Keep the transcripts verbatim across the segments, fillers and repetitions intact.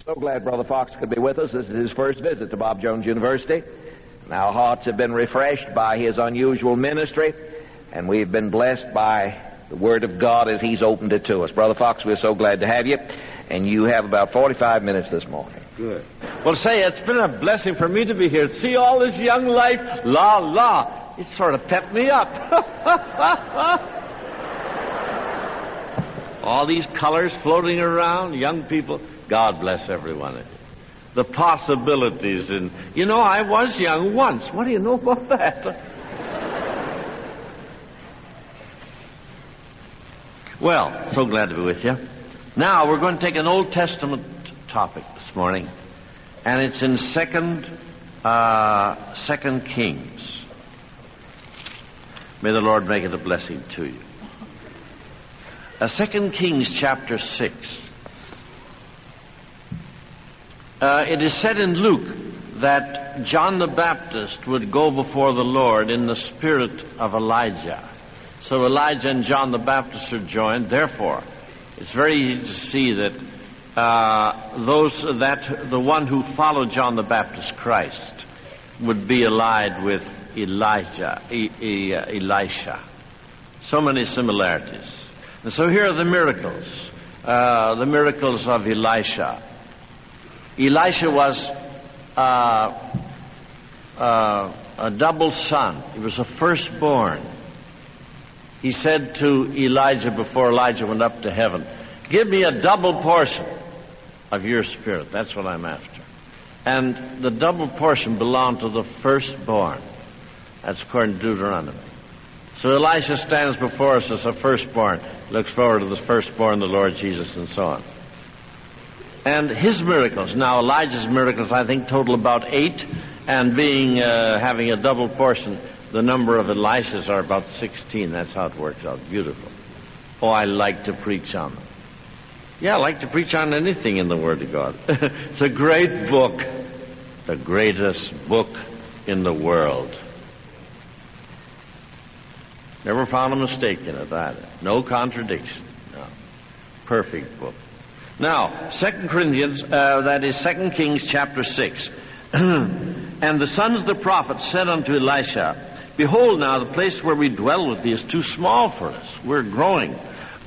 So glad Brother Fox could be with us. This is his first visit to Bob Jones University. And our hearts have been refreshed by his unusual ministry, and we've been blessed by the Word of God as he's opened it to us. Brother Fox, we're so glad to have you, and you have about forty-five minutes this morning. Good. Well, say, it's been a blessing for me to be here. See all this young life? La, la. It sort of pepped me up. All these colors floating around, young people. God bless every one of you. The possibilities, and you know, I was young once. What do you know about that? Well, so glad to be with you. Now, we're going to take an Old Testament topic this morning, and it's in Second, uh, Second Kings. May the Lord make it a blessing to you. Uh, Second Kings chapter six. Uh, it is said in Luke that John the Baptist would go before the Lord in the spirit of Elijah. So Elijah and John the Baptist are joined. Therefore, it's very easy to see that uh, those that the one who followed John the Baptist, Christ, would be allied with Elijah, e- e- uh, Elisha. So many similarities. And so here are the miracles, uh, the miracles of Elisha. Elisha was uh, uh, a double son. He was a firstborn. He said to Elijah before Elijah went up to heaven, "Give me a double portion of your spirit." That's what I'm after. And the double portion belonged to the firstborn. That's according to Deuteronomy. So Elisha stands before us as a firstborn, looks forward to the firstborn, the Lord Jesus, and so on. And his miracles, now Elijah's miracles, I think, total about eight, and being uh, having a double portion, the number of Elisha's are about sixteen. That's how it works out. Beautiful. Oh, I like to preach on them. Yeah, I like to preach on anything in the Word of God. It's a great book, the greatest book in the world. Never found a mistake in it either. No contradiction. No. Perfect book. Now, Second Corinthians, uh, that is Second Kings chapter six. And the sons of the prophets said unto Elisha, "Behold now, the place where we dwell with thee is too small for us. We're growing.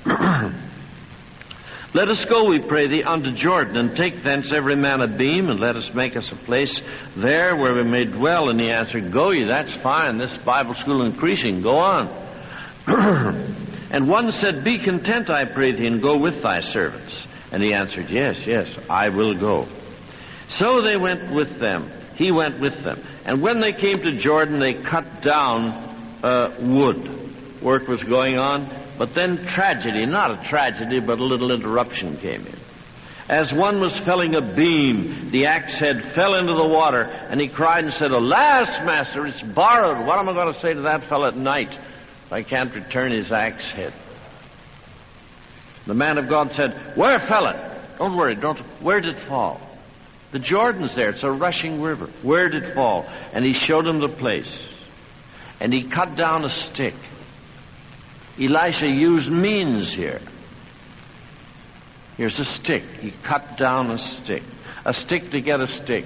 Let us go, we pray thee, unto Jordan, and take thence every man a beam, and let us make us a place there where we may dwell." And he answered, "Go ye, that's fine. This Bible school increasing. Go on." And one said, "Be content, I pray thee, and go with thy servants." And he answered, "Yes, yes, I will go." So they went with them. He went with them. And when they came to Jordan, they cut down uh, wood. Work was going on. But then tragedy, not a tragedy, but a little interruption came in. As one was felling a beam, the axe head fell into the water, and he cried and said, "Alas, master, it's borrowed. What am I going to say to that fellow at night if I can't return his axe head?" The man of God said, "Where fell it?" "Don't worry, don't. Where did it fall?" "The Jordan's there. It's a rushing river." "Where did it fall?" And he showed him the place. And he cut down a stick. Elisha used means here. Here's a stick. He cut down a stick. A stick to get a stick.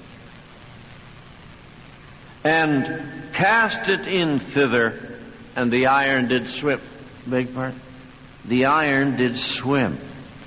And cast it in thither, and the iron did swim. Beg pardon? The iron did swim.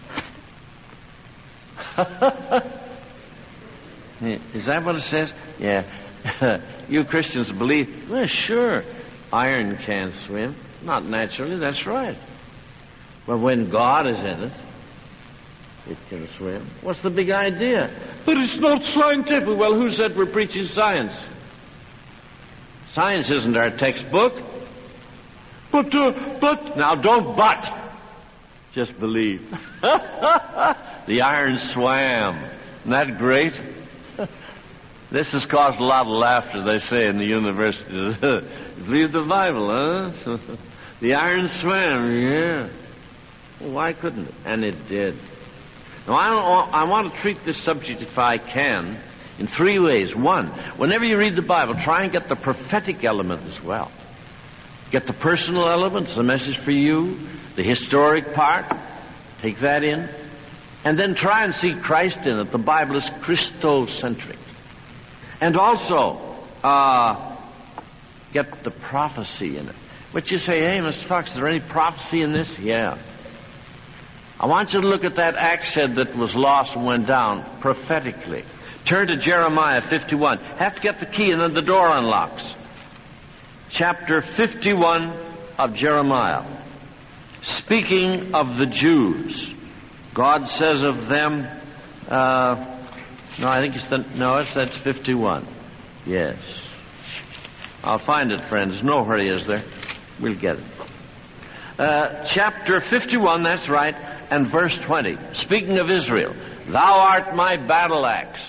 Is that what it says? Yeah. You Christians believe, well, sure, iron can't swim. Not naturally, that's right. But when God is in it, it can swim. What's the big idea? But it's not scientific. Well, who said we're preaching science? Science isn't our textbook. But, uh, but... Now, don't but. Just believe. The iron swam. Isn't that great? This has caused a lot of laughter, they say, in the university. Believe the Bible, huh? The iron swam, yeah. Well, why couldn't it? And it did. Now, I, don't, I want to treat this subject, if I can, in three ways. One, whenever you read the Bible, try and get the prophetic element as well. Get the personal elements, the message for you, the historic part. Take that in. and then try and see Christ in it. The Bible is Christocentric. And also, uh, get the prophecy in it. But you say, hey, Mister Fox, is there any prophecy in this? Yeah. I want you to look at that axe head that was lost and went down prophetically. Turn to Jeremiah fifty-one. Have to get the key and then the door unlocks. Chapter fifty-one of Jeremiah. Speaking of the Jews, God says of them, uh, no, I think it's the, no, it's, that's fifty-one. Yes. I'll find it, friends. No hurry, is there? We'll get it. Uh, chapter fifty-one, that's right, and verse twenty. Speaking of Israel, thou art my battle axe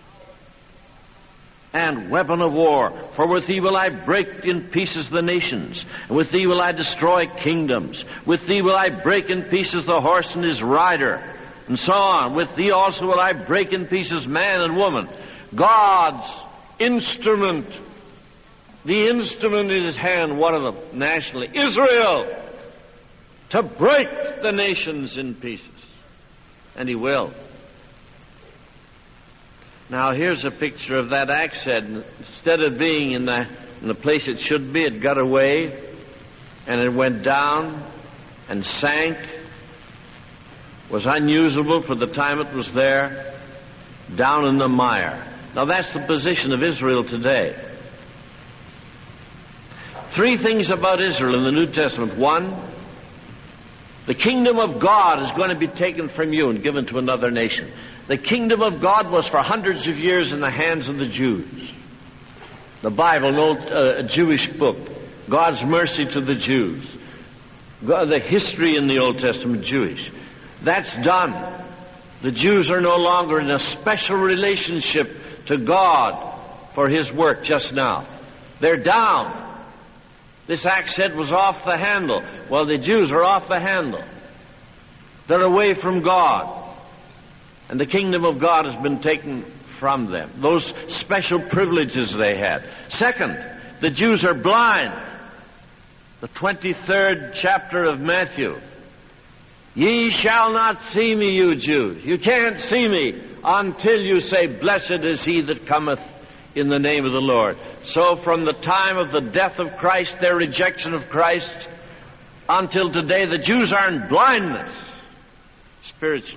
and weapon of war, for with thee will I break in pieces the nations, and with thee will I destroy kingdoms. With thee will I break in pieces the horse and his rider, and so on. With thee also will I break in pieces man and woman. God's instrument, the instrument in his hand, one of them, nationally, Israel, to break the nations in pieces. And he will. Now here's a picture of that axe head. Instead of being in the, in the place it should be, it got away, and it went down and sank, was unusable for the time it was there, down in the mire. Now that's the position of Israel today. Three things about Israel in the New Testament. One, the kingdom of God is going to be taken from you and given to another nation. The kingdom of God was for hundreds of years in the hands of the Jews. The Bible, an old uh, Jewish book, God's mercy to the Jews. God, the history in the Old Testament, Jewish. That's done. The Jews are no longer in a special relationship to God for his work just now. They're down. This axe head was off the handle. Well, the Jews are off the handle. They're away from God. And the kingdom of God has been taken from them. Those special privileges they had. Second, the Jews are blind. The twenty-third chapter of Matthew. Ye shall not see me, you Jews. You can't see me until you say, blessed is he that cometh in the name of the Lord. So from the time of the death of Christ, their rejection of Christ, until today, the Jews are in blindness spiritually.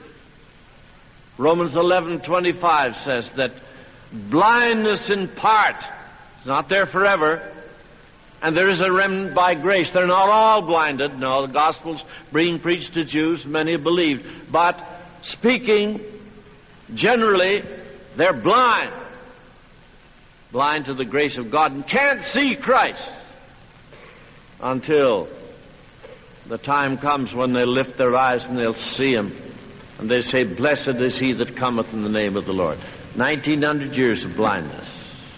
Romans eleven twenty-five says that blindness in part is not there forever, and there is a remnant by grace. They're not all blinded. No, the gospel's being preached to Jews. Many have believed. But speaking generally, they're blind. Blind to the grace of God and can't see Christ until the time comes when they lift their eyes and they'll see him. And they say, blessed is he that cometh in the name of the Lord. nineteen hundred years of blindness.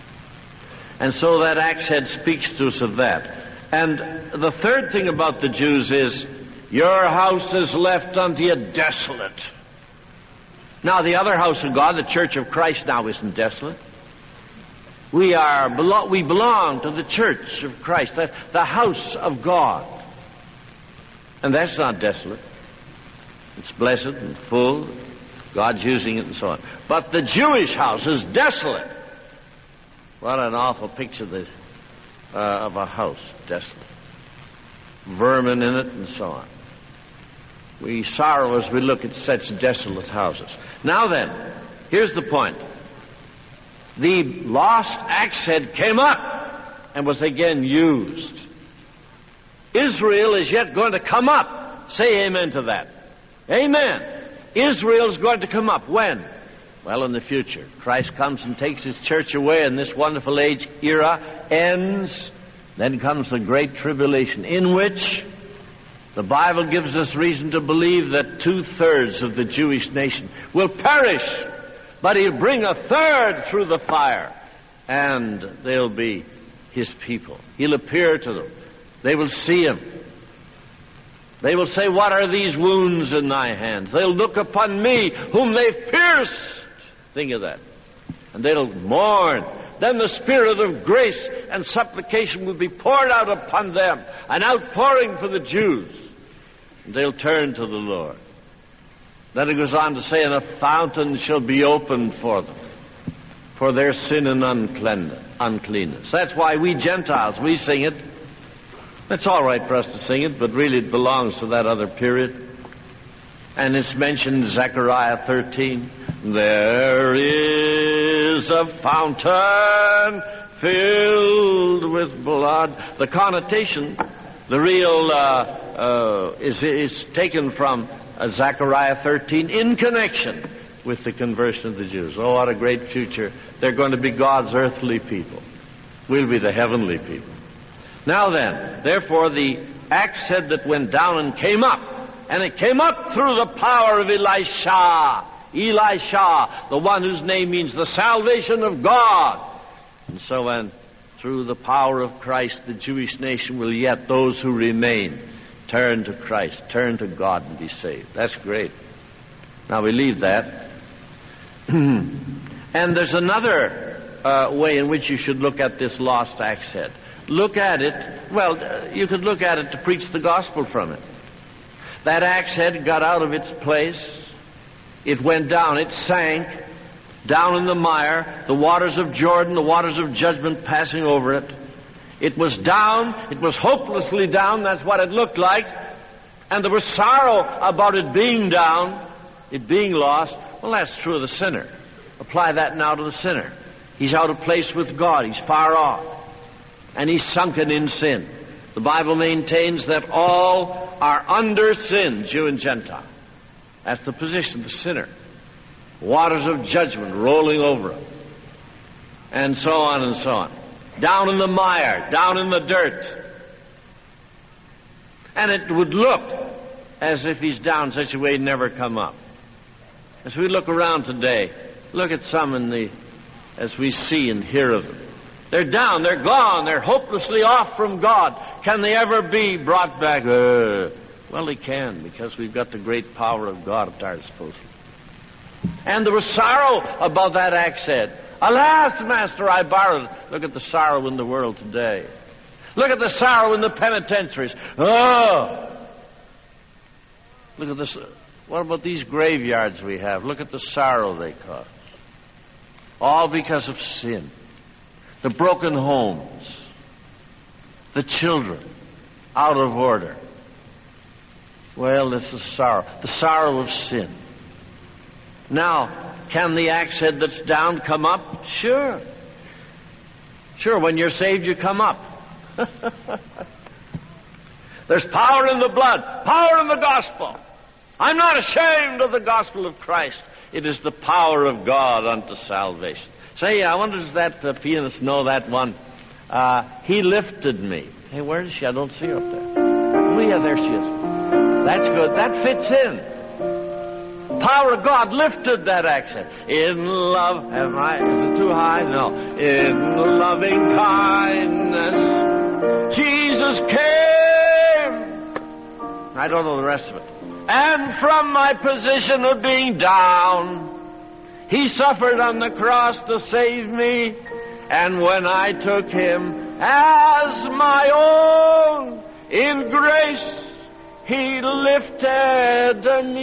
And so that axe head speaks to us of that. And the third thing about the Jews is, your house is left unto you desolate. Now, the other house of God, the church of Christ, now isn't desolate. We are, we belong to the church of Christ, the, the house of God. And that's not desolate. It's blessed and full. God's using it and so on. But the Jewish house is desolate. What an awful picture this, uh, of a house, desolate. Vermin in it and so on. We sorrow as we look at such desolate houses. Now then, here's the point. The lost axe head came up and was again used. Israel is yet going to come up. Say amen to that. Amen. Israel's going to come up. When? Well, in the future. Christ comes and takes his church away, and this wonderful age era ends. Then comes the great tribulation, in which the Bible gives us reason to believe that two-thirds of the Jewish nation will perish, but he'll bring a third through the fire, and they'll be his people. He'll appear to them. They will see him. They will say, what are these wounds in thy hands? They'll look upon me, whom they've pierced. Think of that. And they'll mourn. Then the spirit of grace and supplication will be poured out upon them, an outpouring for the Jews. And they'll turn to the Lord. Then it goes on to say, and a fountain shall be opened for them, for their sin and uncleanness. That's why we Gentiles, we sing it. It's all right for us to sing it, but really it belongs to that other period. And it's mentioned in Zechariah thirteen. There is a fountain filled with blood. The connotation, the real, uh, uh, is, is taken from uh, Zechariah thirteen in connection with the conversion of the Jews. Oh, what a great future. They're going to be God's earthly people. We'll be the heavenly people. Now then, therefore the axe head that went down and came up, and it came up through the power of Elisha. Elisha, the one whose name means the salvation of God. And so then, through the power of Christ, the Jewish nation will yet, those who remain, turn to Christ, turn to God and be saved. That's great. Now we leave that. And there's another uh, way in which you should look at this lost axe head. Look at it, well, uh, you could look at it to preach the gospel from it. That axe head got out of its place. It went down, it sank down in the mire, the waters of Jordan, the waters of judgment passing over it. It was down, it was hopelessly down, that's what it looked like. And there was sorrow about it being down, it being lost. Well, that's true of the sinner. Apply that now to the sinner. He's out of place with God, he's far off. And he's sunken in sin. The Bible maintains that all are under sin, Jew and Gentile. That's the position of the sinner. Waters of judgment rolling over him. And so on and so on. Down in the mire, down in the dirt. And it would look as if he's down such a way he'd never come up. As we look around today, look at some in the, as we see and hear of them. They're down, they're gone, they're hopelessly off from God. Can they ever be brought back? Uh, well, they can, because we've got the great power of God at our disposal. And there was sorrow about that axe head. Alas, Master, I borrowed. Look at the sorrow in the world today. Look at the sorrow in the penitentiaries. Oh! Look at this. What about these graveyards we have? Look at the sorrow they cause. All because of sin. The broken homes, the children, out of order. Well, this is sorrow, the sorrow of sin. Now, can the axe head that's down come up? Sure. Sure, when you're saved, you come up. There's power in the blood, power in the gospel. I'm not ashamed of the gospel of Christ. It is the power of God unto salvation. Say, I wonder does that uh, pianist know that one? Uh, he lifted me. Hey, where is she? I don't see her up there. Oh, yeah, there she is. That's good. That fits in. Power of God lifted that axe head. In love, am I? Is it too high? No. In loving kindness, Jesus came. I don't know the rest of it. And from my position of being down, he suffered on the cross to save me, and when I took him as my own, in grace he lifted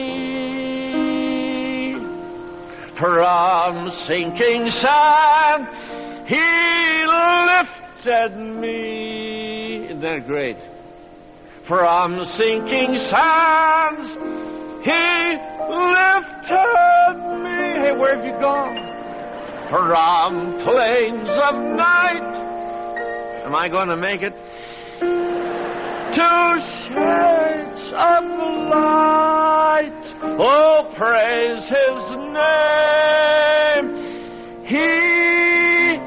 me. From sinking sand he lifted me. Isn't that great? From sinking sands he lifted me. Hey, where have you gone? From plains of night. Am I going to make it? To shades of light. Oh, praise his name. He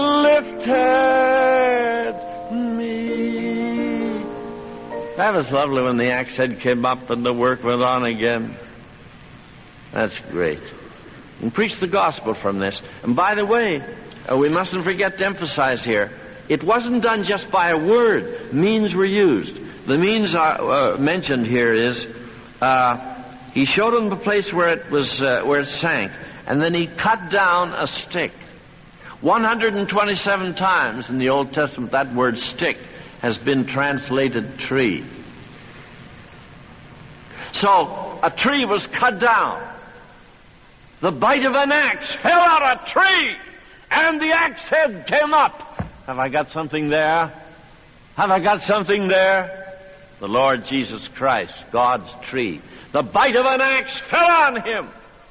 lifted me. That was lovely when the axe head came up and the work went on again. That's great. And preach the gospel from this. And by the way, uh, we mustn't forget to emphasize here, it wasn't done just by a word. Means were used. The means are, uh, mentioned here is, uh, he showed him the place where it was, uh, where it sank, and then he cut down a stick. one hundred twenty-seven times in the Old Testament that word stick has been translated tree. So, a tree was cut down. The bite of an axe fell out a tree, and the axe head came up. Have I got something there? Have I got something there? The Lord Jesus Christ, God's tree. The bite of an axe fell on him.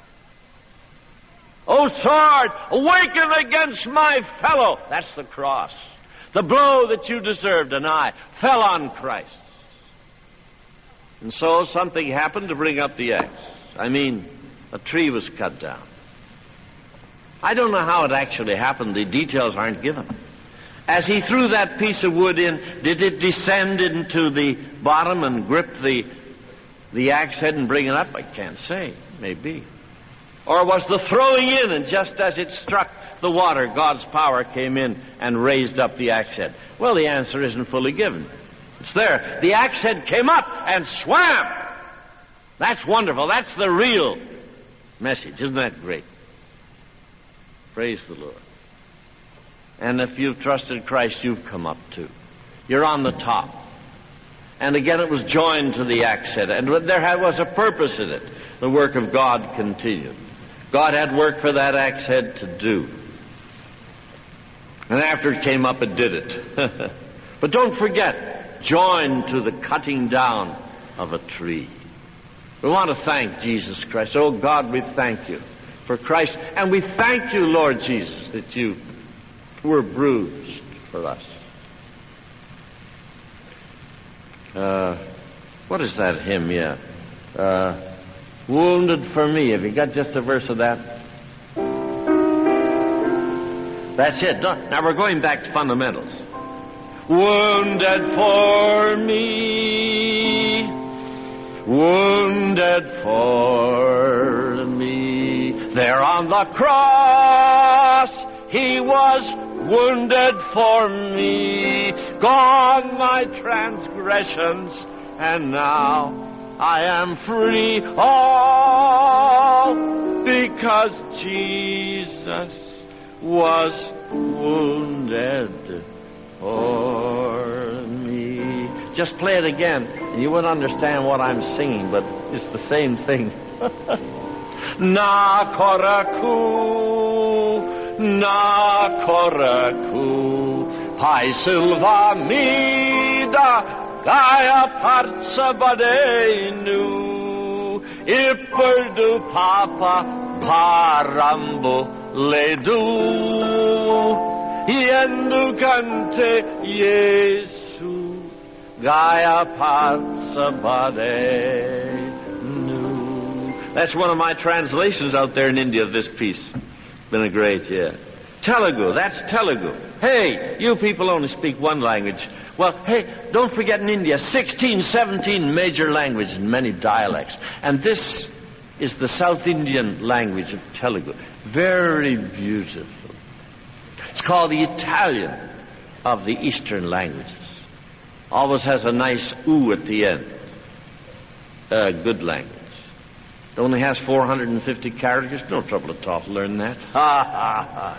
O sword, awaken against my fellow. That's the cross. The blow that you deserved and I fell on Christ. And so something happened to bring up the axe. I mean, a tree was cut down. I don't know how it actually happened. The details aren't given. As he threw that piece of wood in, did it descend into the bottom and grip the, the axe head and bring it up? I can't say. Maybe. Or was the throwing in, and just as it struck the water, God's power came in and raised up the axe head? Well, the answer isn't fully given. It's there. The axe head came up and swam. That's wonderful. That's the real message. Isn't that great? Praise the Lord. And if you've trusted Christ, you've come up too. You're on the top. And again, it was joined to the axe head. And there was a purpose in it. The work of God continued. God had work for that axe head to do. And after it came up, it did it. But don't forget, joined to the cutting down of a tree. We want to thank Jesus Christ. Oh, God, we thank you for Christ. And we thank you, Lord Jesus, that you were bruised for us. Uh, what is that hymn? Yeah. Uh, wounded for me. Have you got just a verse of that? That's it. Now we're going back to fundamentals. Wounded for me, wounded for me. There on the cross, he was wounded for me. Gone my transgressions, and now I am free. All because Jesus was wounded for me. Just play it again, and you wouldn't understand what I'm singing, but it's the same thing. Na koraku, na koraku, pai silva mida, gaya parza badenu, ipurdu papa parambo ledu. Yendukante Yesu Gaya Patsabade Nu. That's one of my translations out there in India of this piece. Been a great, yeah. Telugu, that's Telugu. Hey, you people only speak one language. Well, hey, don't forget in India, sixteen, seventeen major languages and many dialects. And this is the South Indian language of Telugu. Very beautiful. It's called the Italian of the Eastern languages. Always has a nice oo at the end. Uh, good language. It only has four hundred fifty characters. No trouble at all to learn that. Ha, ha, ha.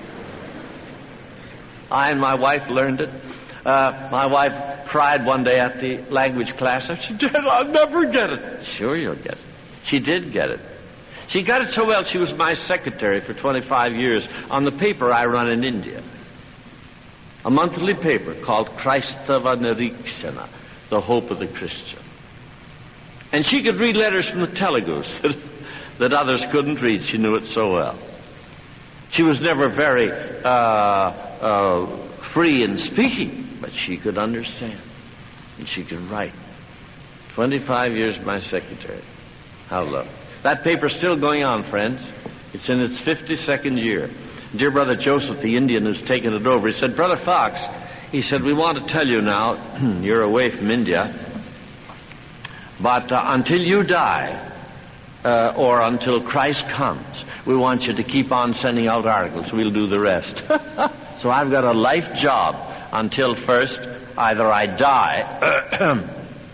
I and my wife learned it. Uh, my wife cried one day at the language class. I said, Dad, I'll never get it. Sure you'll get it. She did get it. She got it so well, she was my secretary for twenty-five years on the paper I run in India. A monthly paper called Christava Nirikshana, the hope of the Christian. And she could read letters from the Telugus that others couldn't read. She knew it so well. She was never very uh, uh, free in speaking, but she could understand. And she could write. twenty-five years my secretary. How lovely. That paper's still going on, friends. It's in its fifty-second year. Dear Brother Joseph, the Indian who's taken it over, he said, Brother Fox, he said, we want to tell you now, you're away from India, but uh, until you die, uh, or until Christ comes, we want you to keep on sending out articles. We'll do the rest. So I've got a life job until first either I die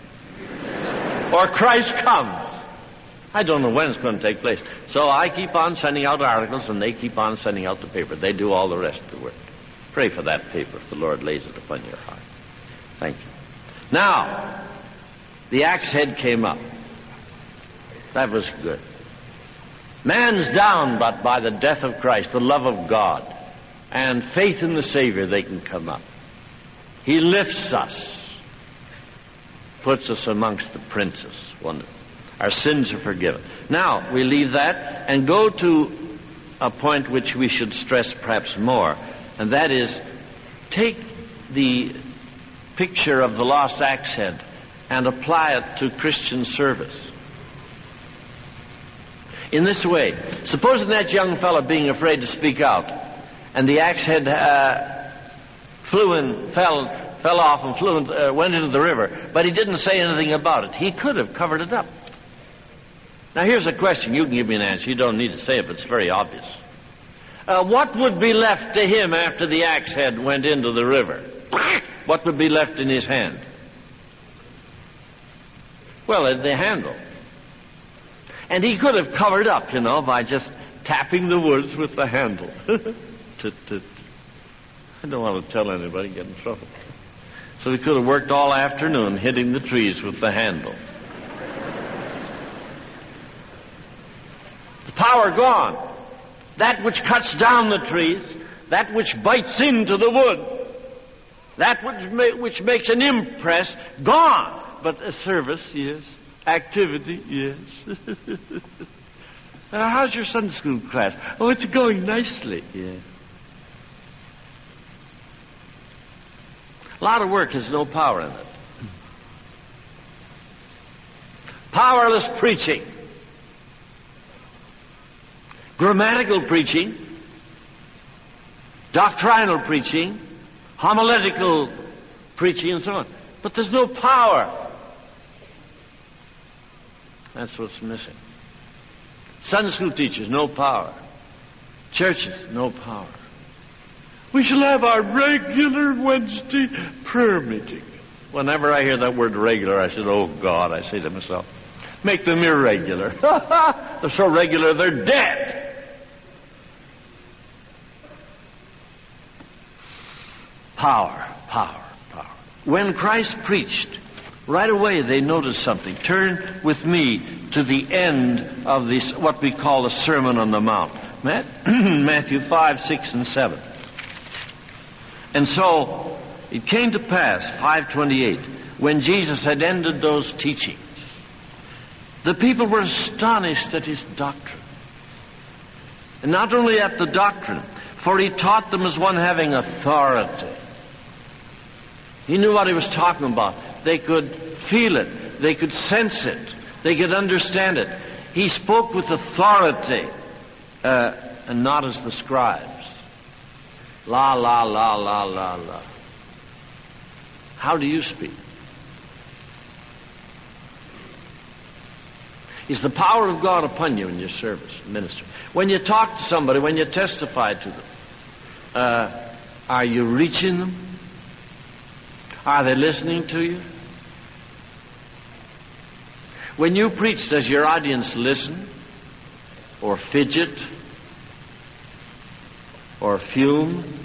or Christ comes. I don't know when it's going to take place. So I keep on sending out articles, and they keep on sending out the paper. They do all the rest of the work. Pray for that paper if the Lord lays it upon your heart. Thank you. Now, the axe head came up. That was good. Man's down, but by the death of Christ, the love of God, and faith in the Savior, they can come up. He lifts us, puts us amongst the princes. Wonderful. Our sins are forgiven. Now, we leave that and go to a point which we should stress perhaps more, and that is, take the picture of the lost axe head and apply it to Christian service. In this way, supposing that young fellow being afraid to speak out, and the axe head uh, flew and fell, fell off and flew and, uh, went into the river, but he didn't say anything about it. He could have covered it up. Now here's a question. You can give me an answer. You don't need to say it, but it's very obvious. Uh, what would be left to him after the axe head went into the river? What would be left in his hand? Well, the handle. And he could have covered up, you know, by just tapping the woods with the handle. tut, tut. I don't want to tell anybody, get in trouble. So he could have worked all afternoon hitting the trees with the handle. The power gone. That which cuts down the trees, that which bites into the wood, that which, ma- which makes an impress, gone. But a service, yes. Activity, yes. uh, how's your Sunday school class? Oh, it's going nicely, yes. A lot of work has no power in it. Powerless preaching. Grammatical preaching. Doctrinal preaching. Homiletical preaching and so on. But there's no power. That's what's missing. Sunday school teachers, no power. Churches, no power. We shall have our regular Wednesday prayer meeting. Whenever I hear that word regular, I said, oh God, I say to myself, make them irregular. They're so regular, they're dead. Power, power, power. When Christ preached, right away they noticed something. Turn with me to the end of this, what we call the Sermon on the Mount. Matthew five, six, and seven. And so it came to pass, five twenty-eight, when Jesus had ended those teachings, the people were astonished at his doctrine. And not only at the doctrine, for he taught them as one having authority. He knew what he was talking about. They could feel it. They could sense it. They could understand it. He spoke with authority, uh, and not as the scribes. La, la, la, la, la, la. How do you speak? Is the power of God upon you in your service, ministry? When you talk to somebody, when you testify to them, uh, are you reaching them? Are they listening to you? When you preach, does your audience listen? Or fidget? Or fume?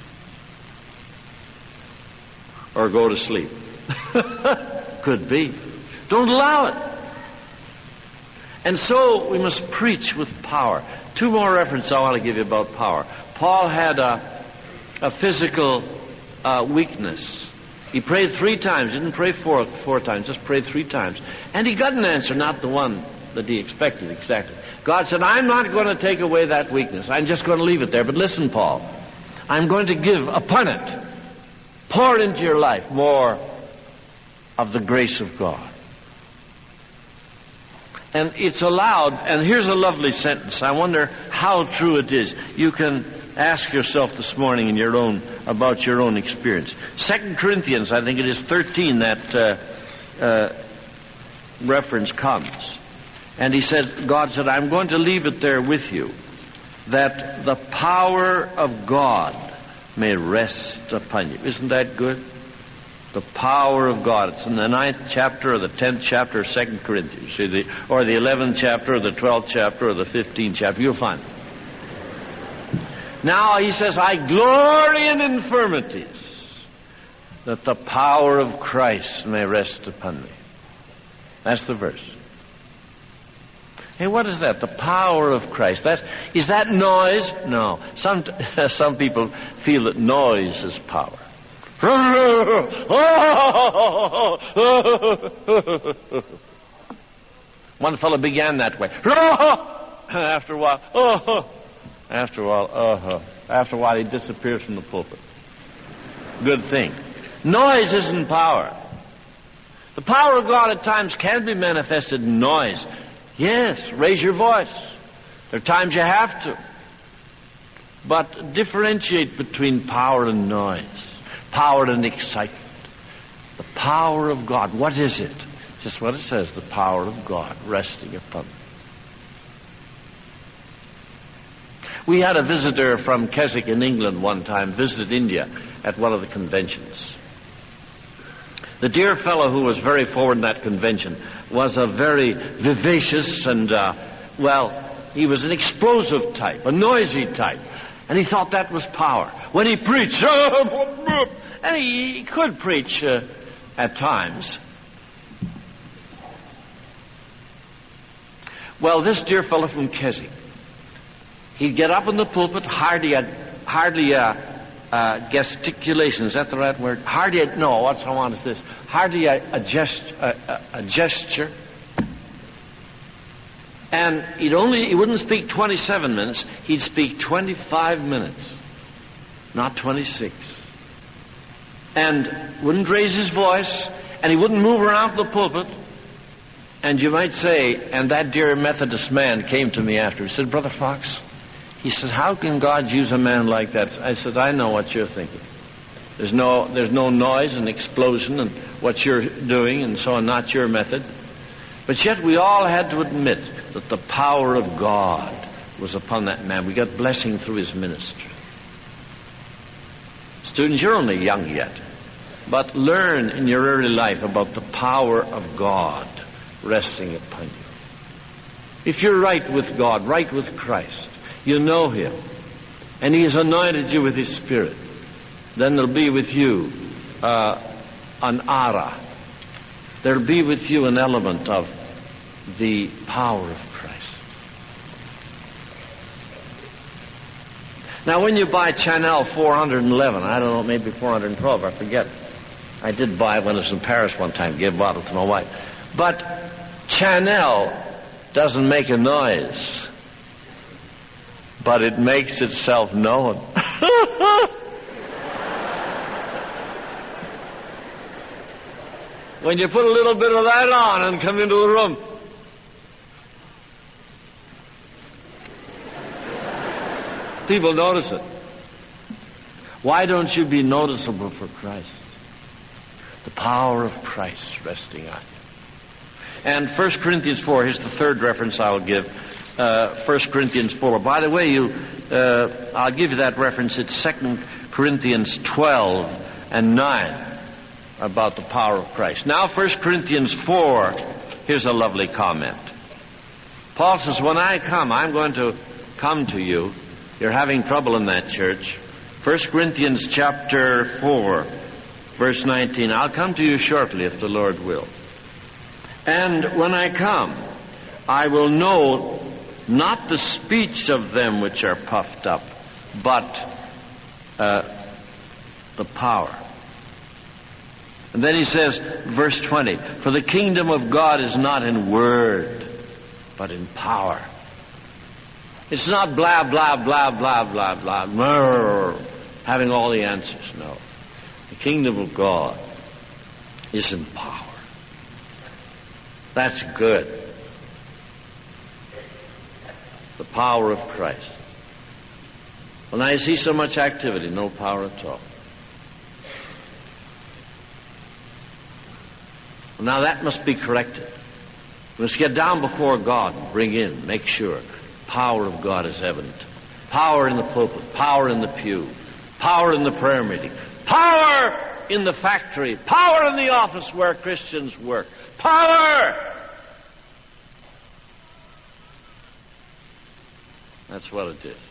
Or go to sleep? Could be. Don't allow it. And so we must preach with power. Two more references I want to give you about power. Paul had a, a physical uh, weakness. He prayed three times. He didn't pray four, four times, just prayed three times. And he got an answer, not the one that he expected exactly. God said, I'm not going to take away that weakness. I'm just going to leave it there. But listen, Paul, I'm going to give upon it, pour into your life more of the grace of God. And it's allowed, and here's a lovely sentence. I wonder how true it is. You can ask yourself this morning in your own, about your own experience. Second Corinthians, I think it is thirteen, that uh, uh, reference comes. And he said, God said, I'm going to leave it there with you, that the power of God may rest upon you. Isn't that good? The power of God. It's in the ninth chapter or the tenth chapter of Second Corinthians. See, the, or the eleventh chapter or the twelfth chapter or the fifteenth chapter. You'll find it. Now he says, I glory in infirmities, that the power of Christ may rest upon me. That's the verse. Hey, what is that? The power of Christ. That's, is that noise? No. Some, some people feel that noise is power. One fellow began that way. After a while, oh, after a while, oh, after a while, he disappears from the pulpit. Good thing. Noise isn't power. The power of God at times can be manifested in noise. Yes, raise your voice. There are times you have to. But differentiate between power and noise, power and excitement. The power of God, what is it? Just what it says, the power of God resting upon me. We had a visitor from Keswick in England one time, visited India at one of the conventions. The dear fellow who was very forward in that convention was a very vivacious and, uh, well, he was an explosive type, a noisy type. And he thought that was power. When he preached, and he, he could preach uh, at times. Well, this dear fellow from Keswick, he'd get up in the pulpit, hardly a, hardly a, uh, gesticulation. Is that the right word? Hardly a, no, what's I want is this. Hardly a, a, gest, a, a, a gesture. And he'd only, he wouldn't speak twenty-seven minutes, he'd speak twenty-five minutes, not twenty-six. And wouldn't raise his voice, and he wouldn't move around the pulpit. And you might say, and that dear Methodist man came to me after, he said, Brother Fox, he said, how can God use a man like that? I said, I know what you're thinking. There's no, there's no noise and explosion and what you're doing and so on, not your method. But yet we all had to admit that the power of God was upon that man. We got blessing through his ministry. Students, you're only young yet, but learn in your early life about the power of God resting upon you. If you're right with God, right with Christ, you know Him, and He has anointed you with His Spirit, then there'll be with you uh, an aura. There'll be with you an element of the power of Christ. Now, when you buy Chanel four eleven, I don't know, maybe four twelve, I forget. I did buy it when I was in Paris one time, gave a bottle to my wife. But Chanel doesn't make a noise, but it makes itself known. When you put a little bit of that on and come into the room, people notice it. Why don't you be noticeable for Christ? The power of Christ resting on you. And First Corinthians four, here's the third reference I'll give. Uh, First Corinthians four. By the way, you, uh, I'll give you that reference. It's Second Corinthians twelve and nine about the power of Christ. Now, First Corinthians four, here's a lovely comment. Paul says, when I come, I'm going to come to you. You're having trouble in that church. First Corinthians chapter four, verse nineteen. I'll come to you shortly if the Lord will. And when I come, I will know not the speech of them which are puffed up, but uh, the power. And then he says, verse twenty, for the kingdom of God is not in word, but in power. It's not blah, blah, blah, blah, blah, blah, blah, having all the answers. No. The kingdom of God is in power. That's good. The power of Christ. Well, now you see so much activity, no power at all. Well, now that must be corrected. We must get down before God and bring in, make sure. Power of God is evident. Power in the pulpit, power in the pew, power in the prayer meeting, power in the factory, power in the office where Christians work. Power! That's what it is.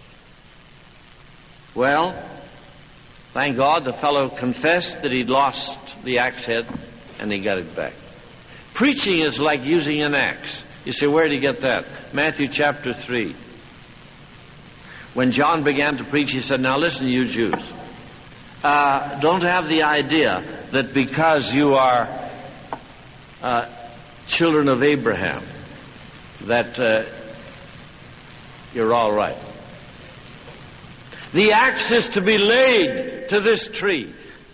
Well, thank God the fellow confessed that he'd lost the axe head and he got it back. Preaching is like using an axe. You say, where did he get that? Matthew chapter three. When John began to preach, he said, now listen, you Jews. Uh, don't have the idea that because you are uh, children of Abraham, that uh, you're all right. The axe is to be laid to this tree.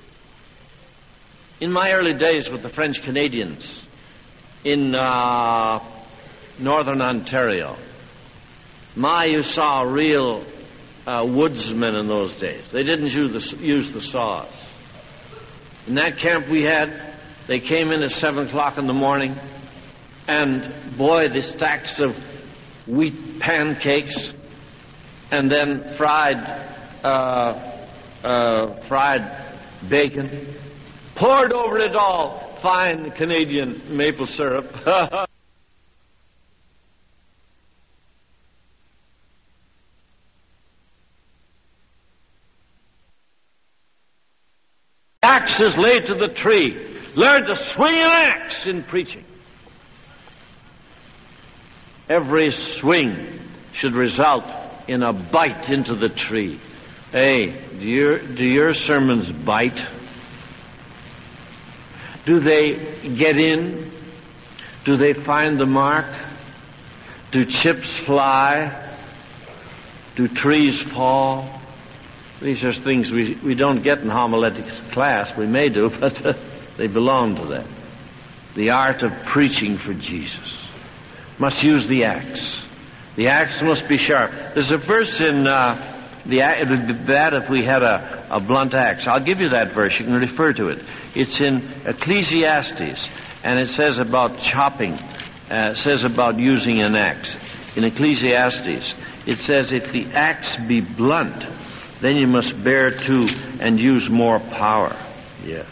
In my early days with the French Canadians in uh, northern Ontario, my, you saw real uh, woodsmen in those days. They didn't use the, use the saws. In that camp we had, they came in at seven o'clock in the morning, and boy, the stacks of wheat pancakes, and then fried, uh, uh, fried bacon, poured over it all fine Canadian maple syrup. Axe is laid to the tree. Learn to swing an axe in preaching. Every swing should result in a bite into the tree. Hey, do your, do your sermons bite? Do they get in? Do they find the mark? Do chips fly? Do trees fall? These are things we, we don't get in homiletics class. We may do, but uh, they belong to that. The art of preaching for Jesus. Must use the axe. The axe must be sharp. There's a verse in uh, the it would be bad if we had a, a blunt axe. I'll give you that verse. You can refer to it. It's in Ecclesiastes, and it says about chopping. Uh, it says about using an axe. In Ecclesiastes, it says, if the axe be blunt, then you must bear to and use more power. Yeah.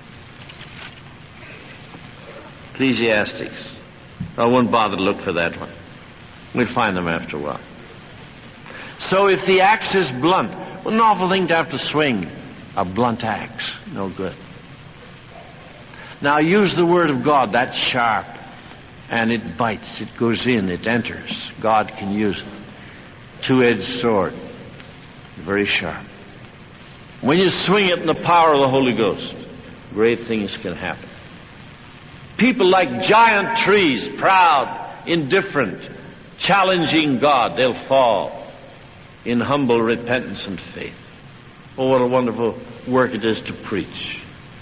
Ecclesiastes. I won't bother to look for that one. We'll find them after a while. So if the axe is blunt, what an awful thing to have to swing a blunt axe. No good. Now use the Word of God. That's sharp. And it bites. It goes in. It enters. God can use it. Two-edged sword. Very sharp. When you swing it in the power of the Holy Ghost, great things can happen. People like giant trees, proud, indifferent, challenging God, they'll fall in humble repentance and faith. Oh, what a wonderful work it is to preach.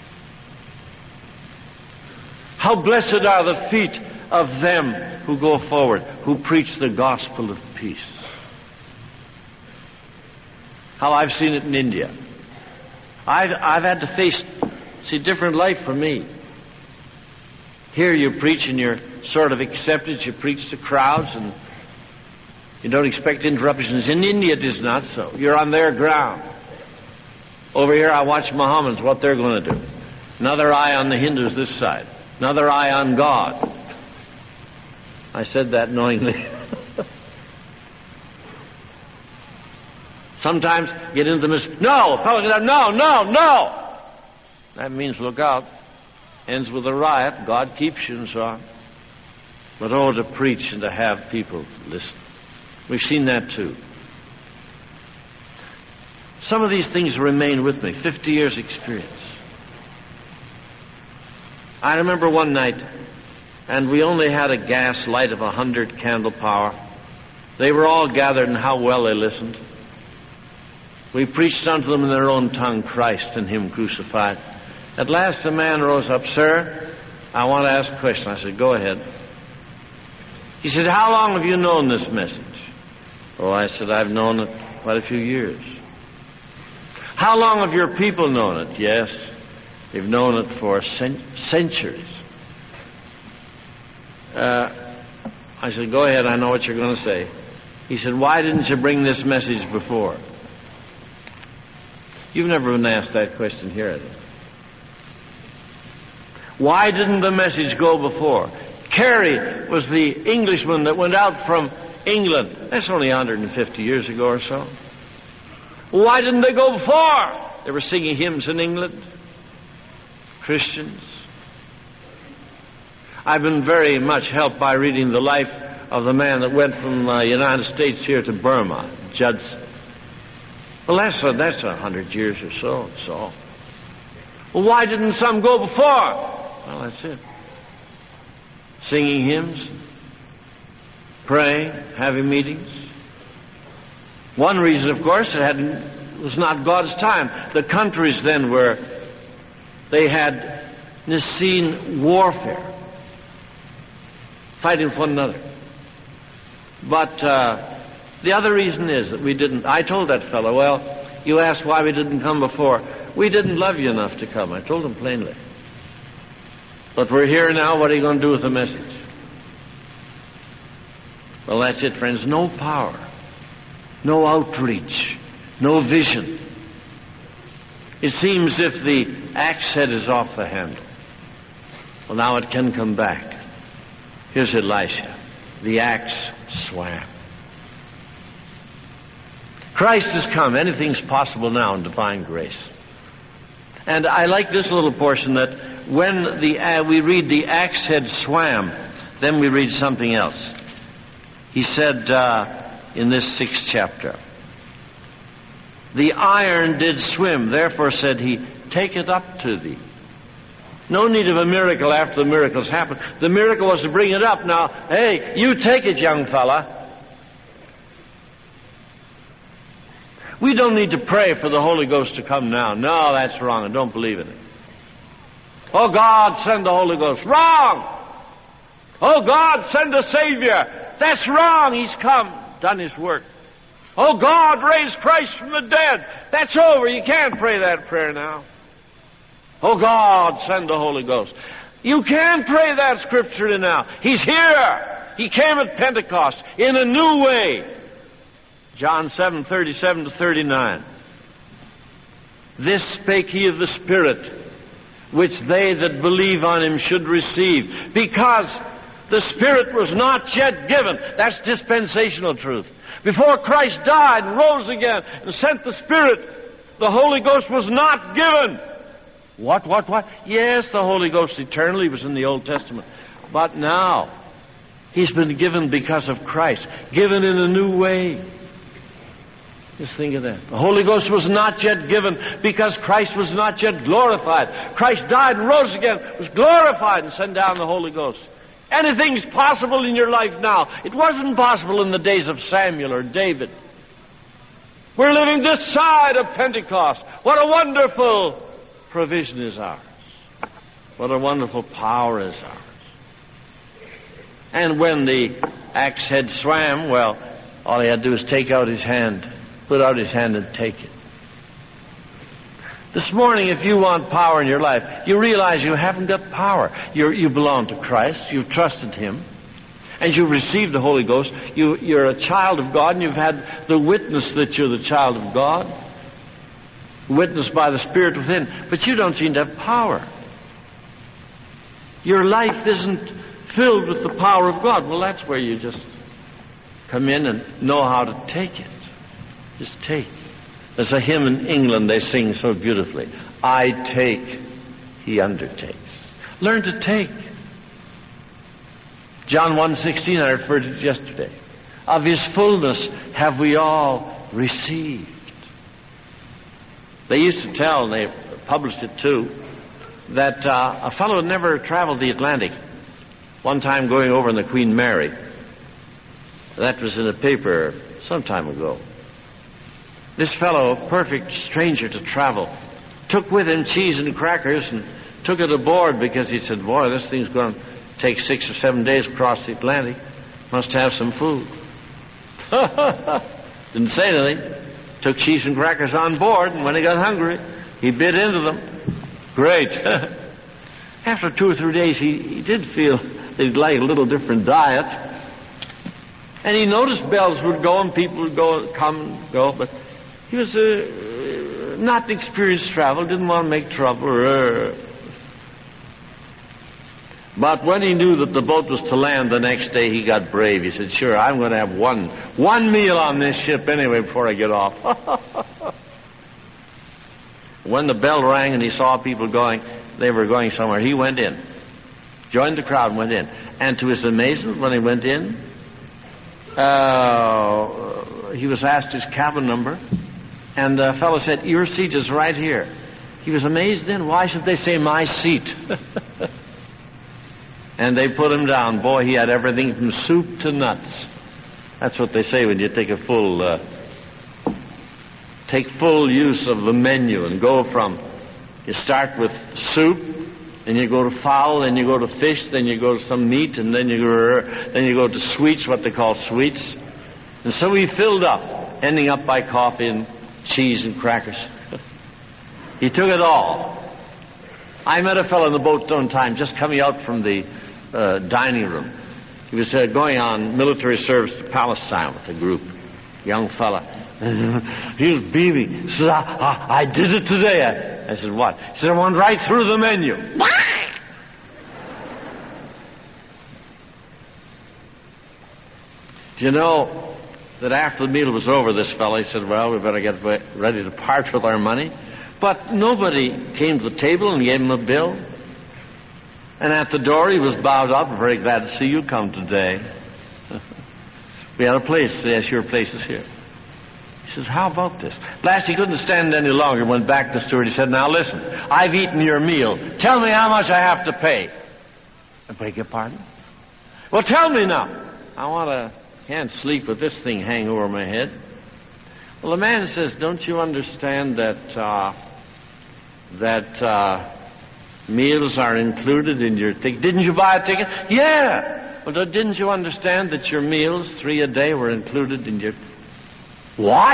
How blessed are the feet of them who go forward, who preach the gospel of peace. How I've seen it in India. I've, I've had to face, see, different life for me. Here you preach and you're sort of accepted. You preach to crowds and you don't expect interruptions. In India it is not so. You're on their ground. Over here I watch Mohammedans, what they're going to do. Another eye on the Hindus this side. Another eye on God. I said that knowingly. Sometimes get into the mis- No, fellow, no, no, no. That means look out. Ends with a riot. God keeps you and so on. But oh, to preach and to have people listen. We've seen that too. Some of these things remain with me. Fifty years experience. I remember one night, and we only had a gas light of a hundred candle power. They were all gathered, and how well they listened. We preached unto them in their own tongue Christ and Him crucified. At last a man rose up, sir, I want to ask a question. I said, go ahead. He said, how long have you known this message? Oh, I said, I've known it quite a few years. How long have your people known it? Yes, they've known it for cent- centuries. Uh, I said, go ahead, I know what you're going to say. He said, why didn't you bring this message before? You've never been asked that question here, have you? Why didn't the message go before? Carey was the Englishman that went out from England. That's only one hundred fifty years ago or so. Why didn't they go before? They were singing hymns in England. Christians. I've been very much helped by reading the life of the man that went from the uh, United States here to Burma, Judson. Well, that's a, that's a hundred years or so, so. Well, why didn't some go before? Well, that's it. Singing hymns, praying, having meetings. One reason, of course, it hadn't, was not God's time. The countries then were, they had Nicene warfare, fighting with one another. But uh, the other reason is that we didn't, I told that fellow, well, you asked why we didn't come before. We didn't love you enough to come. I told him plainly. But we're here now. What are you going to do with the message? Well, that's it, friends. No power, no outreach, no vision. It seems if the axe head is off the handle. Well, now it can come back. Here's Elisha. The axe swam. Christ has come. Anything's possible now in divine grace. And I like this little portion that when the uh, we read the axe head swam, then we read something else. He said uh, in this sixth chapter, the iron did swim, therefore said he, take it up to thee. No need of a miracle after the miracle's happened. The miracle was to bring it up. Now, hey, you take it, young fella. We don't need to pray for the Holy Ghost to come now. No, that's wrong. I don't believe in it. Oh, God, send the Holy Ghost. Wrong! Oh, God, send a Savior. That's wrong. He's come, done His work. Oh, God, raise Christ from the dead. That's over. You can't pray that prayer now. Oh, God, send the Holy Ghost. You can pray that scripture now. He's here. He came at Pentecost in a new way. John seven, thirty-seven to thirty-nine. This spake he of the Spirit, which they that believe on him should receive, because the Spirit was not yet given. That's dispensational truth. Before Christ died and rose again and sent the Spirit, the Holy Ghost was not given. What, what, what? Yes, the Holy Ghost eternally was in the Old Testament. But now, He's been given because of Christ, given in a new way. Just think of that. The Holy Ghost was not yet given because Christ was not yet glorified. Christ died and rose again, was glorified, and sent down the Holy Ghost. Anything's possible in your life now. It wasn't possible in the days of Samuel or David. We're living this side of Pentecost. What a wonderful provision is ours. What a wonderful power is ours. And when the axe head swam, well, all he had to do was take out his hand, put out his hand and take it. This morning, if you want power in your life, you realize you haven't got power. You're, you belong to Christ. You've trusted Him. And you've received the Holy Ghost. You, you're a child of God, and you've had the witness that you're the child of God. Witnessed by the Spirit within. But you don't seem to have power. Your life isn't filled with the power of God. Well, that's where you just come in and know how to take it. Just take. There's a hymn in England they sing so beautifully. I take, He undertakes. Learn to take. John one sixteen, I referred to it yesterday. Of His fullness have we all received. They used to tell, and they published it too, that uh, a fellow had never traveled the Atlantic. One time going over in the Queen Mary. That was in a paper some time ago. This fellow, a perfect stranger to travel, took with him cheese and crackers and took it aboard because he said, boy, this thing's going to take six or seven days across the Atlantic. Must have some food. Didn't say anything. Took cheese and crackers on board, and when he got hungry, he bit into them. Great. After two or three days, he, he did feel that he'd like a little different diet. And he noticed bells would go and people would go, come and go, but he was uh, not an experienced traveler, didn't want to make trouble. But when he knew that the boat was to land the next day, he got brave. He said, sure, I'm going to have one, one meal on this ship anyway before I get off. When the bell rang and he saw people going, they were going somewhere, he went in. Joined the crowd and went in. And to his amazement, when he went in, uh, he was asked his cabin number, and the fellow said, "Your seat is right here." He was amazed then. Why should they say my seat? And they put him down. Boy, he had everything from soup to nuts. That's what they say when you take a full, uh, take full use of the menu and go from, you start with soup, then you go to fowl, then you go to fish, then you go to some meat, and then you go, then you go to sweets, what they call sweets. And so he filled up, ending up by coffee and cheese and crackers. He took it all. I met a fellow in the boat one time, just coming out from the uh, dining room. He was uh, going on military service to Palestine with a group, young fella. He was beaming. He said, I, I, I did it today. I, I said, what? He said, I went right through the menu. Do you know that after the meal was over, this fellow, he said, well, we better get ready to part with our money. But nobody came to the table and gave him a bill. And at the door, he was bowed up. Very glad to see you come today. We had a place. Yes, your place is here. He says, how about this? At last, he couldn't stand any longer. Went back to the steward. He said, now listen, I've eaten your meal. Tell me how much I have to pay. I beg your pardon? Well, tell me now. I want to, can't sleep with this thing hanging over my head. Well, the man says, don't you understand that, uh, that, uh, meals are included in your ticket? Didn't you buy a ticket? Yeah. Well, didn't you understand that your meals, three a day, were included in your... What?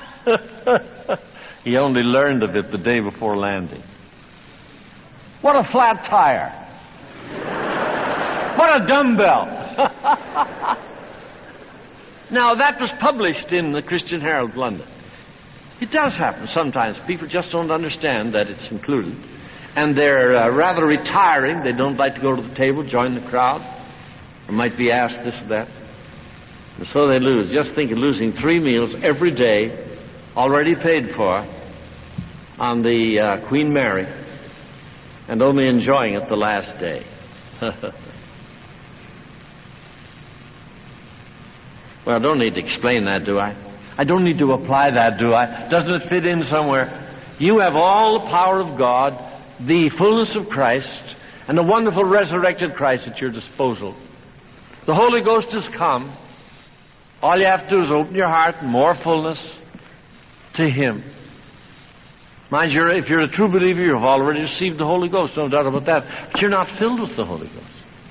He only learned of it the day before landing. What a flat tire. What a dumbbell. Now, that was published in the Christian Herald, London. It does happen sometimes. People just don't understand that it's included. And they're uh, rather retiring. They don't like to go to the table, join the crowd, or might be asked this or that. And so they lose. Just think of losing three meals every day, already paid for, on the uh, Queen Mary, and only enjoying it the last day. Well, I don't need to explain that, do I? I don't need to apply that, do I? Doesn't it fit in somewhere? You have all the power of God, the fullness of Christ, and the wonderful resurrected Christ at your disposal. The Holy Ghost has come. All you have to do is open your heart, more fullness to Him. Mind you, if you're a true believer, you've already received the Holy Ghost, no doubt about that. But you're not filled with the Holy Ghost.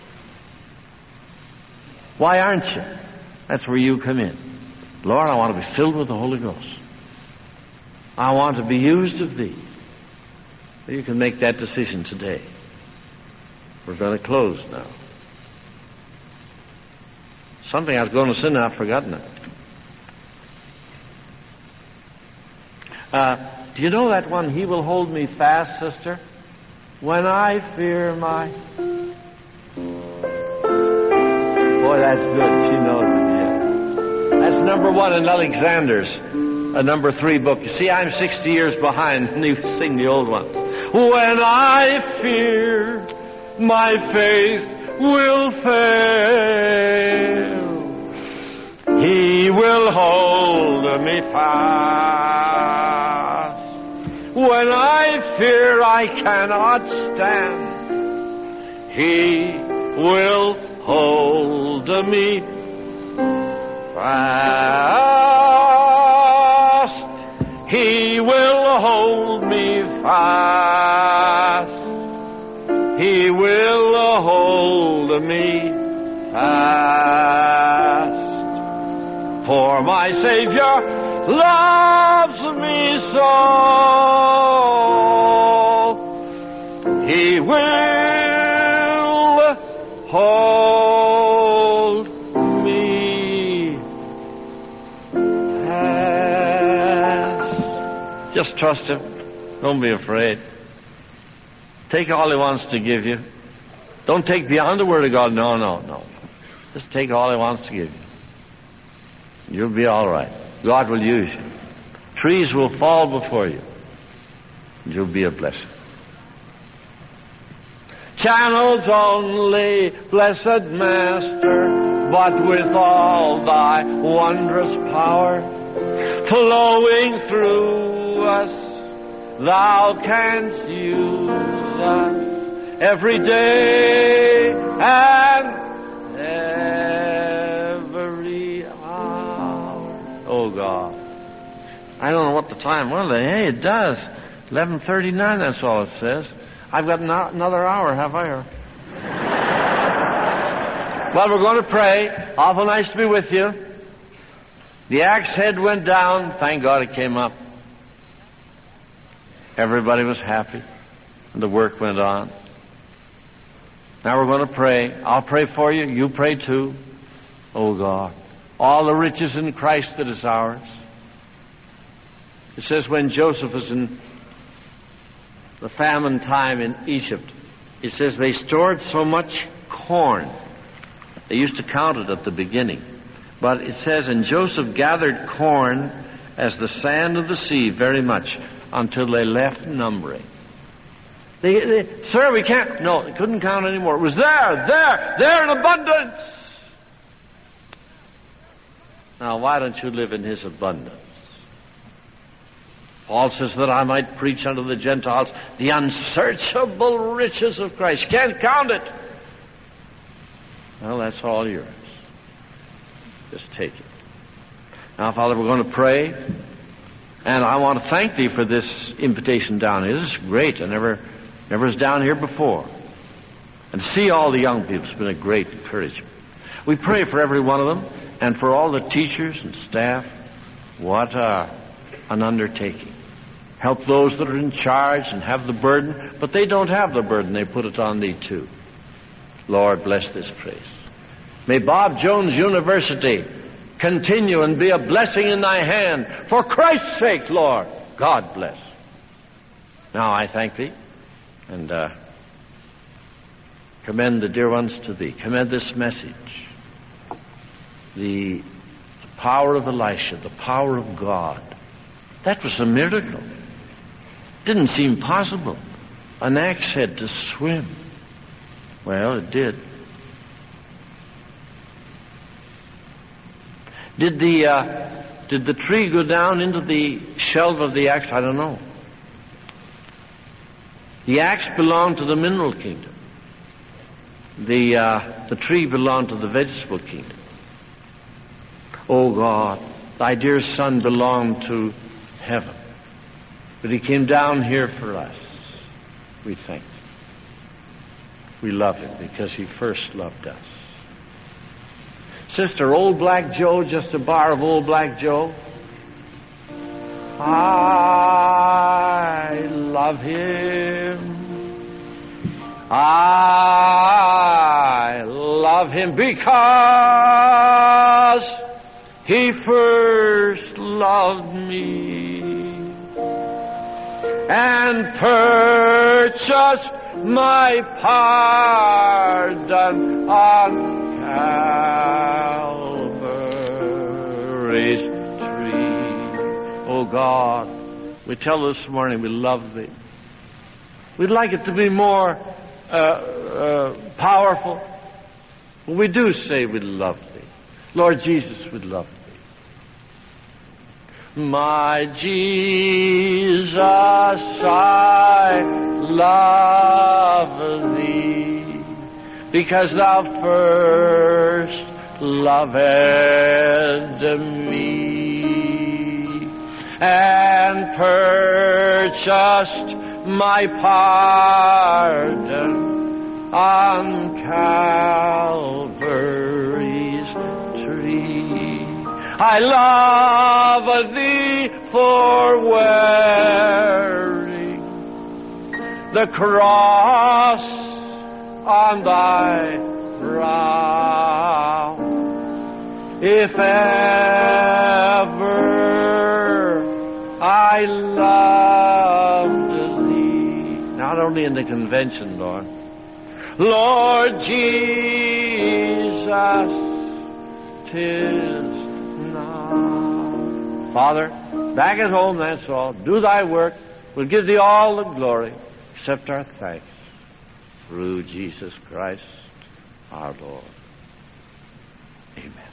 Why aren't you? That's where you come in. Lord, I want to be filled with the Holy Ghost. I want to be used of Thee. You can make that decision today. We're going to close now. Something I was going to say, I've forgotten it. Uh, do you know that one, He will hold me fast, sister, when I fear my... Boy, that's good. She knows it, yeah. That's number one in Alexander's uh, number three book. You see, I'm sixty years behind, and you sing the old one. When I fear my faith will fail, He will hold me fast. When I fear I cannot stand, He will hold me fast. He will hold me fast. He will hold me fast. For my Savior loves me so. He will hold me fast. Just trust Him. Don't be afraid. Take all He wants to give you. Don't take beyond the Word of God. No, no, no. Just take all He wants to give you. You'll be all right. God will use you. Trees will fall before you. You'll be a blessing. channels only, blessed Master, but with all thy wondrous power flowing through us, thou canst use us every day and every hour. Oh God. I don't know what the time was. Hey, it does. eleven thirty-nine, that's all it says. I've got no, another hour, have I? Or... Well, we're going to pray. Awful nice to be with you. The axe head went down. Thank God it came up. Everybody was happy. And the work went on. Now we're going to pray. I'll pray for you. You pray too. Oh God. All the riches in Christ that is ours. It says when Joseph was in the famine time in Egypt, it says they stored so much corn. They used to count it at the beginning. But it says, and Joseph gathered corn as the sand of the sea very much until they left numbering. They, they, Sir, we can't. No, they couldn't count anymore. It was there, there, there in abundance. Now, why don't you live in His abundance? Paul says that I might preach unto the Gentiles the unsearchable riches of Christ. You can't count it. Well, that's all yours. Just take it. Now, Father, we're going to pray. And I want to thank Thee for this invitation down here. This is great. I never, never was down here before. And to see all the young people has been a great encouragement. We pray for every one of them and for all the teachers and staff. What a, an undertaking. Help those that are in charge and have the burden, but they don't have the burden. They put it on Thee too. Lord, bless this place. May Bob Jones University continue and be a blessing in Thy hand. For Christ's sake, Lord, God bless. Now I thank Thee and uh, commend the dear ones to Thee. Commend this message. The, the power of Elisha, the power of God. That was a miracle. Didn't seem possible. An axe head to swim. Well, it did. Did the uh, did the tree go down into the shelf of the axe? I don't know. The axe belonged to the mineral kingdom. The uh, the tree belonged to the vegetable kingdom. Oh God, Thy dear Son belonged to heaven. But He came down here for us. We thank Thee. We love Him because He first loved us. Sister, Old Black Joe, just a bar of Old Black Joe. I love him. I love him because he first loved me and purchased my pardon on Calvary's tree. Oh God, we tell this morning we love Thee. We'd like it to be more uh, uh, powerful. But we do say we love Thee. Lord Jesus, we love Thee. My Jesus, I love Thee, because Thou first loved me and purchased my pardon on Calvary's tree. I love Thee for wearing the cross on Thy brow. If ever I loved Thee, not only in the convention, Lord, Lord Jesus, 'tis now. Father, back at home, that's all. Do Thy work. We'll give Thee all the glory, accept our thanks. through Jesus Christ our Lord. Amen.